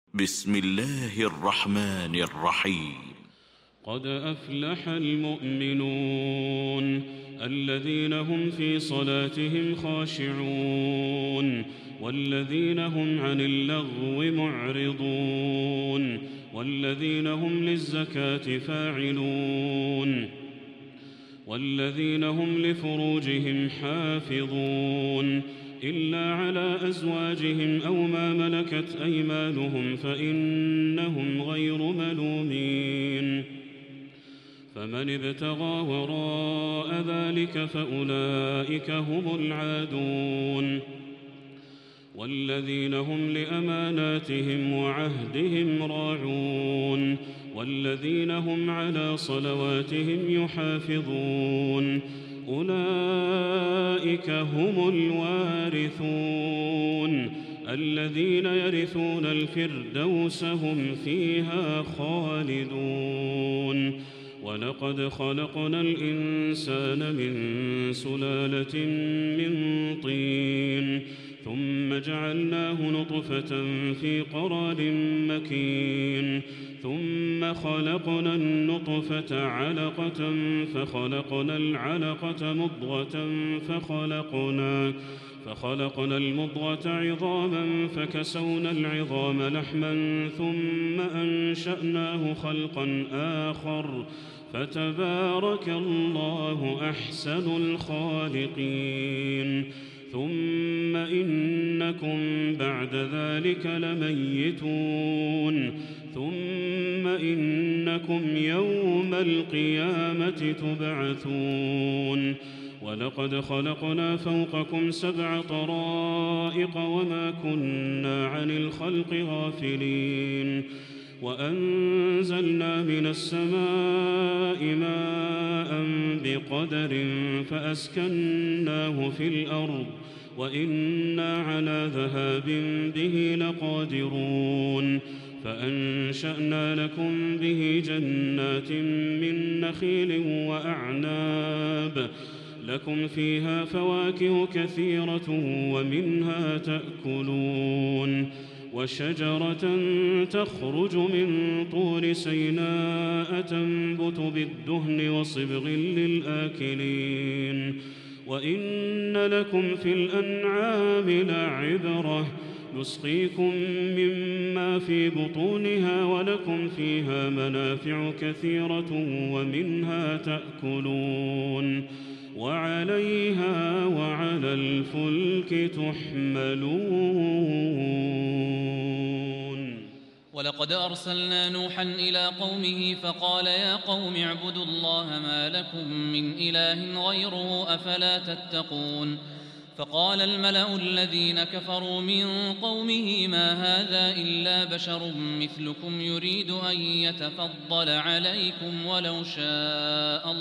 بسم الله الرحمن الرحيم. قد أفلح المؤمنون الذين هم في صلاتهم خاشعون والذين هم عن اللغو معرضون والذين هم للزكاة فاعلون والذين هم لفروجهم حافظون إلا على أزواجهم أو ما ملكت أيمانهم فإنهم غير ملومين. فمن ابتغى وراء ذلك فأولئك هم العادون. والذين هم لأماناتهم وعهدهم راعون والذين هم على صلواتهم يحافظون أولئك هم الوارثون الذين يرثون الفردوس هم فيها خالدون. ولقد خلقنا الإنسان من سلالة من طين ثم جعلناه نطفة في قرار مكين ثم خلقنا النطفة علقة فخلقنا العلقة مضغة فخلقنا المضغة عظاما فكسونا العظام لحما ثم أنشأناه خلقا آخر فتبارك الله أحسن الخالقين. ثم إنكم بعد ذلك لميتون ثم إنكم يوم القيامة تبعثون. ولقد خلقنا فوقكم 7 طرائق وما كنا عن الخلق غافلين. وأنزلنا من السماء ماء بقدر فأسكناه في الأرض وإنا على ذهاب به لقادرون. فأنشأنا لكم به جنات من نخيل وأعناب لكم فيها فواكه كثيرة ومنها تأكلون. وشجرة تخرج من طور سيناء تنبت بالدهن وصبغ للآكلين. وإن لكم في الأنعام لعبرة نسقيكم مما في بطونها ولكم فيها منافع كثيرة ومنها تأكلون وعليها وعلى الفلك تحملون. ولقد أرسلنا نوحا إلى قومه فقال يا قوم اعبدوا الله ما لكم من إله غيره أفلا تتقون. فقال الملأ الذين كفروا من قومه ما هذا إلا بشر مثلكم يريد أن يتفضل عليكم ولو شاء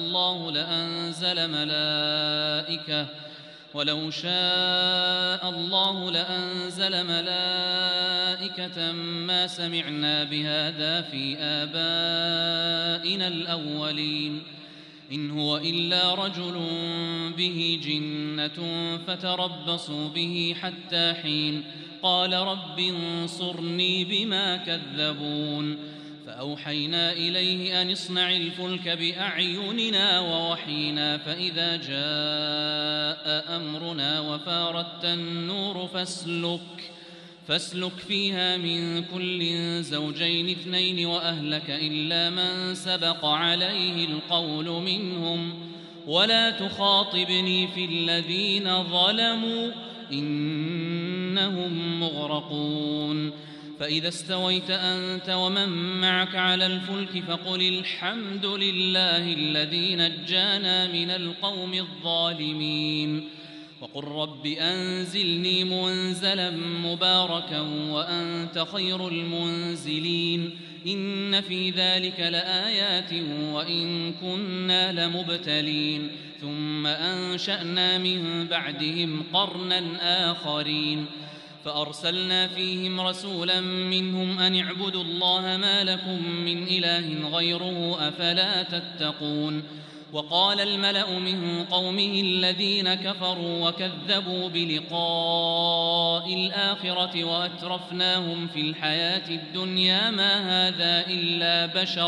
الله لأنزل ملائكة ما سمعنا بهذا في آبائنا الأولين إن هو إلا رجل به جنة فتربصوا به حتى حين. قال رب انصرني بما كذبون. فأوحينا إليه أن اصنع الفلك بأعيننا ووحينا فإذا جاء أمرنا وفارت النور فاسلك فيها من كل زوجين 2 وأهلك إلا من سبق عليه القول منهم ولا تخاطبني في الذين ظلموا إنهم مغرقون. فإذا استويت أنت ومن معك على الفلك فقل الحمد لله الذي نجانا من القوم الظالمين وقل رب أنزلني منزلا مباركا وأنت خير المنزلين. إن في ذلك لآيات وإن كنا لمبتلين. ثم أنشأنا من بعدهم قرنا آخرين فأرسلنا فيهم رسولا منهم أن اعبدوا الله ما لكم من إله غيره أفلا تتقون. وقال الملأ من قومه الذين كفروا وكذبوا بلقاء الآخرة وأترفناهم في الحياة الدنيا ما هذا إلا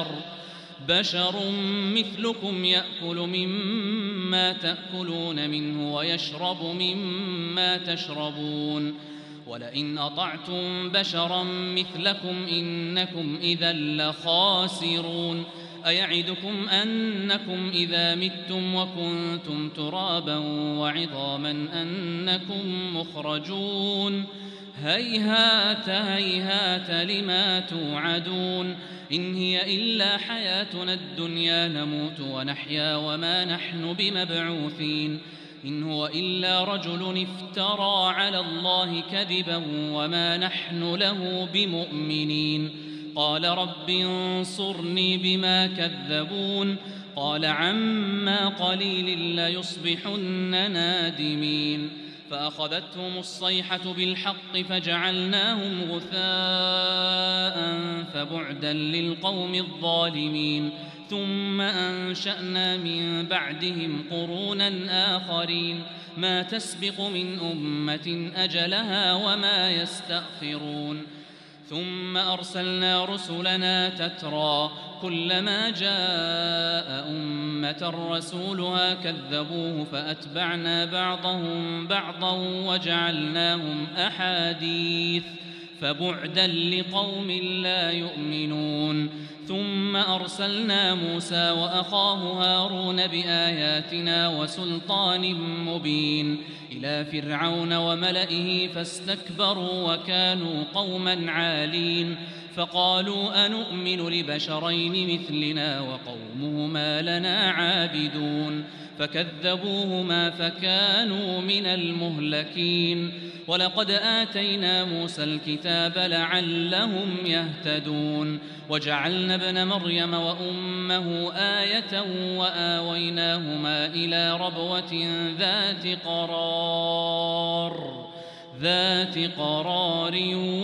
بشر مثلكم يأكل مما تأكلون منه ويشرب مما تشربون ولئن أطعتم بشرا مثلكم إنكم إذا لخاسرون أيعدكم أنكم إذا متم وكنتم ترابا وعظاما أنكم مخرجون هيهات هيهات لما توعدون إن هي إلا حياتنا الدنيا نموت ونحيا وما نحن بمبعوثين إن هو إلا رجل افترى على الله كذبا وما نحن له بمؤمنين قال رب انصرني بما كذبون قال عما قليل ليصبحن نادمين فأخذتهم الصيحة بالحق فجعلناهم غثاء فبعدا للقوم الظالمين ثم أنشأنا من بعدهم قرونا آخرين ما تسبق من أمة أجلها وما يستأخرون ثم أرسلنا رسلنا تترى كلما جاء أمة رسولها كذبوه فأتبعنا بعضهم بعضا وجعلناهم أحاديث فبعدا لقوم لا يؤمنون ثم أرسلنا موسى وأخاه هارون بآياتنا وسلطان مبين إلى فرعون وملئه فاستكبروا وكانوا قوما عالين فقالوا أنؤمن لبشرين مثلنا وقومهما لنا عابدون فكذبوهما فكانوا من المهلكين ولقد آتينا موسى الكتاب لعلهم يهتدون وجعلنا ابن مريم وأمه آية وآويناهما إلى ربوة ذات قرار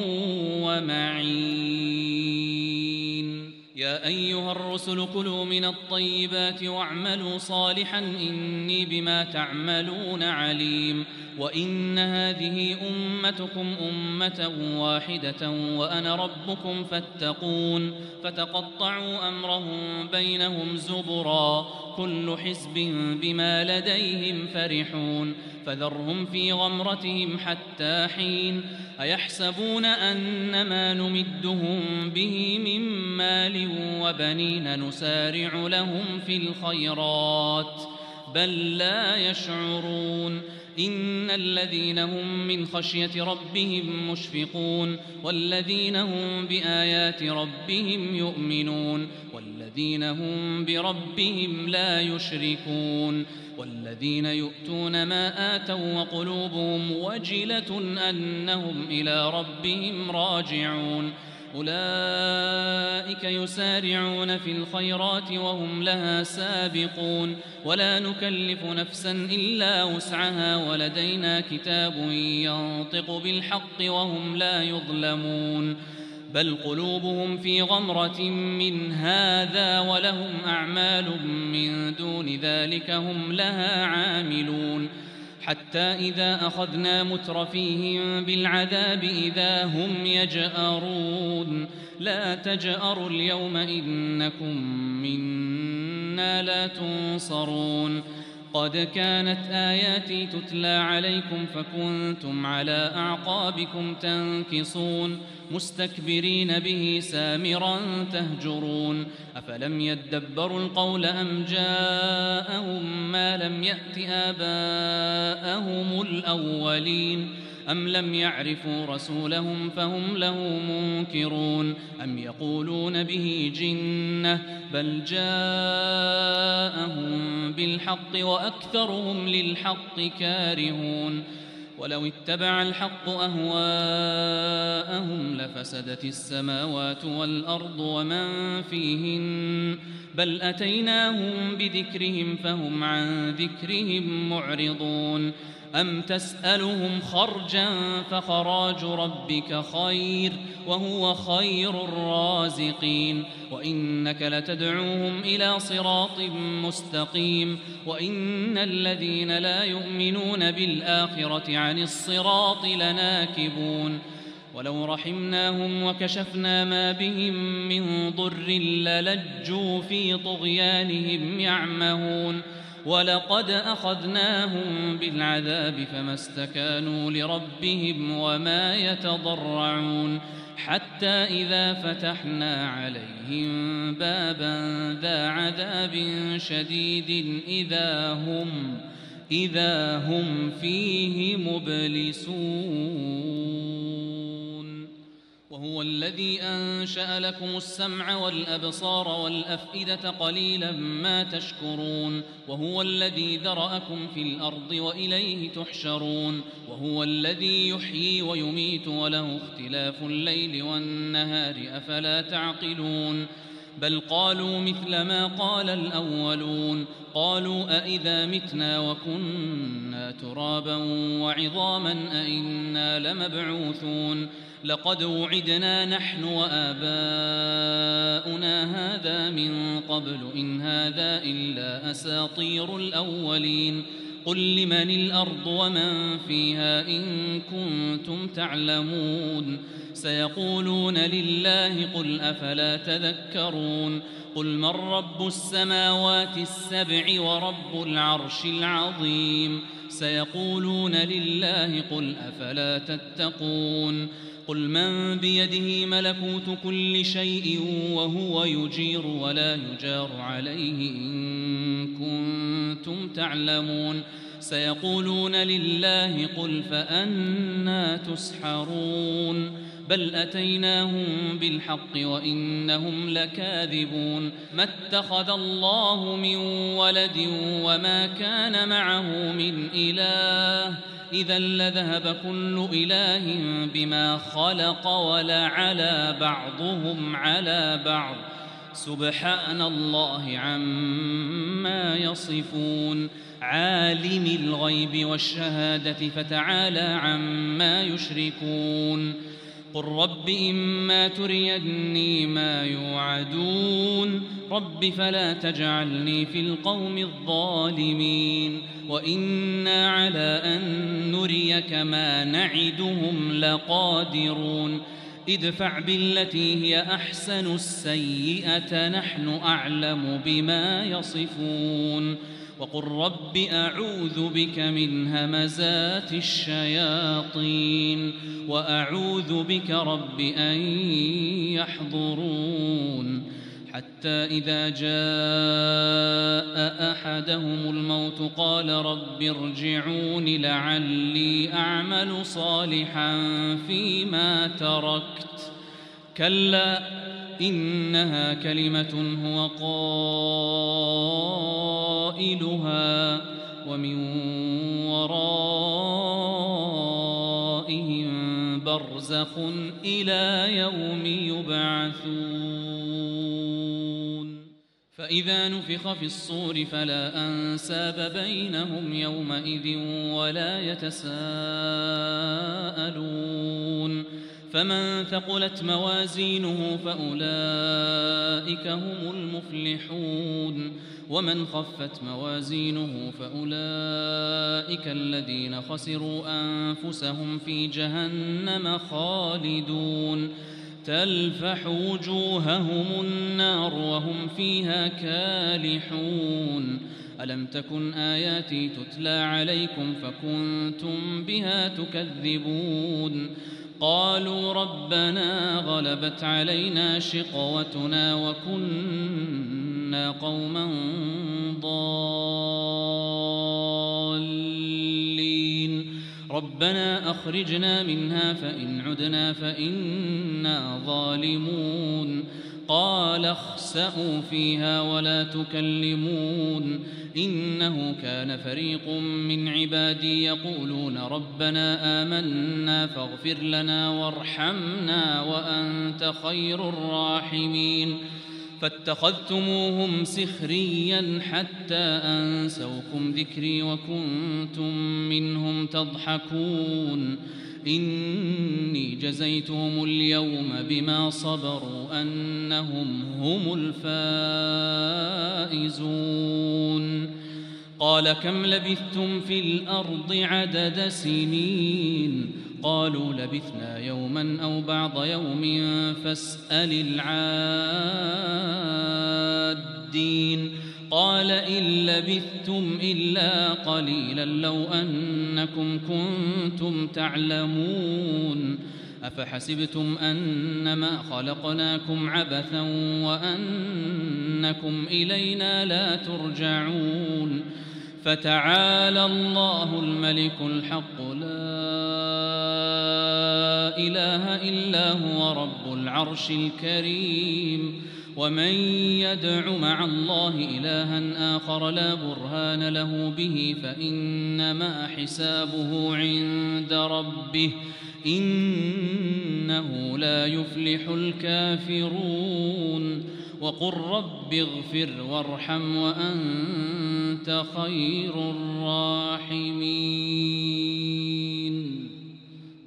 ومعين يا أيها الرسل كلوا من الطيبات واعملوا صالحا إني بما تعملون عليم وإن هذه أمتكم أمة واحدة وأنا ربكم فاتقون فتقطعوا أمرهم بينهم زبرا كل حزب بما لديهم فرحون فذرهم في غمرتهم حتى حين أيحسبون أنما نمدهم به من مال وبنين نسارع لهم في الخيرات بل لا يشعرون إن الذين هم من خشية ربهم مشفقون والذين هم بآيات ربهم يؤمنون والذين هم بربهم لا يشركون والذين يؤتون ما آتوا وقلوبهم وجلة أنهم إلى ربهم راجعون أولئك يسارعون في الخيرات وهم لها سابقون ولا نكلف نفسا إلا وسعها ولدينا كتاب ينطق بالحق وهم لا يظلمون بل قلوبهم في غمرة من هذا ولهم أعمال من دون ذلك هم لها عاملون حتى إذا أخذنا مترفيهم بالعذاب إذا هم يجأرون لا تجأروا اليوم إنكم منا لا تنصرون قد كانت آياتي تتلى عليكم فكنتم على أعقابكم تنكصون مستكبرين به سامرا تهجرون أفلم يدبروا القول أم جاءهم ما لم يأت آباءهم الأولين أم لم يعرفوا رسولهم فهم له منكرون أم يقولون به جنة بل جاءهم بالحق وأكثرهم للحق كارهون ولو اتبع الحق أهواءهم لفسدت السماوات والأرض ومن فيهن بل أتيناهم بذكرهم فهم عن ذكرهم معرضون أم تسألهم خرجا فخراج ربك خير وهو خير الرازقين وإنك لتدعوهم إلى صراط مستقيم وإن الذين لا يؤمنون بالآخرة عن الصراط لناكبون ولو رحمناهم وكشفنا ما بهم من ضر للجوا في طغيانهم يعمهون ولقد أخذناهم بالعذاب فما استكانوا لربهم وما يتضرعون حتى إذا فتحنا عليهم بابا ذا عذاب شديد إذا هم فيه مبلسون وهو الذي أنشأ لكم السمع والأبصار والأفئدة قليلا ما تشكرون وهو الذي ذرأكم في الأرض وإليه تحشرون وهو الذي يحيي ويميت وله اختلاف الليل والنهار أفلا تعقلون بل قالوا مثل ما قال الأولون قالوا أئذا متنا وكنا ترابا وعظاما أئنا لمبعوثون لقد وعدنا نحن وآباؤنا هذا من قبل إن هذا إلا أساطير الأولين قل لمن الأرض ومن فيها إن كنتم تعلمون سيقولون لله قل أفلا تذكرون قل من رب السماوات السبع ورب العرش العظيم سيقولون لله قل أفلا تتقون قل من بيده ملكوت كل شيء وهو يجير ولا يجار عليه إن كنتم تعلمون سيقولون لله قل فأنى تسحرون بل أتيناهم بالحق وإنهم لكاذبون ما اتخذ الله من ولد وما كان معه من إله إذا لذهب كل إله بما خلق ولعلى بعضهم على بعض سبحان الله عما يصفون عالم الغيب والشهادة فتعالى عما يشركون قل رب إما تريني ما يوعدون رب فلا تجعلني في القوم الظالمين وإنا على أن نريك ما نعدهم لقادرون ادفع بالتي هي أحسن السيئة نحن أعلم بما يصفون وقل رب أعوذ بك من همزات الشياطين وأعوذ بك رب أن يحضرون حتى إذا جاء أحدهم الموت قال رب ارجعون لعلي أعمل صالحا فيما تركت كلا إنها كلمة هو قائلها ومن ورائهم برزخ إلى يوم يبعثون فإذا نفخ في الصور فلا أنساب بينهم يومئذ ولا يتساءلون فمن ثقلت موازينه فأولئك هم المفلحون ومن خفت موازينه فأولئك الذين خسروا أنفسهم في جهنم خالدون تلفح وجوههم النار وهم فيها كالحون ألم تكن آياتي تتلى عليكم فكنتم بها تكذبون قالوا ربنا غلبت علينا شقوتنا وكنا قوما ضالين ربنا أخرجنا منها فإن عدنا فإنا ظالمون قال اخسئوا فيها ولا تكلمون إنه كان فريق من عبادي يقولون ربنا آمنا فاغفر لنا وارحمنا وأنت خير الراحمين فاتخذتموهم سخريا حتى أنسوكم ذكري وكنتم منهم تضحكون إني جزيتهم اليوم بما صبروا أنهم هم الفائزون قال كم لبثتم في الأرض عدد سنين قالوا لبثنا يوما أو بعض يوم فاسأل العادين قال إن لبثتم إلا قليلا لو أنكم كنتم تعلمون أفحسبتم أنما خلقناكم عبثا وأنكم إلينا لا ترجعون فتعالى الله الملك الحق لا إله إلا هو رب العرش الكريم ومن يدع مع الله إلها آخر لا برهان له به فإنما حسابه عند ربه إنه لا يفلح الكافرون وقل رب اغفر وارحم وأنت خير الراحمين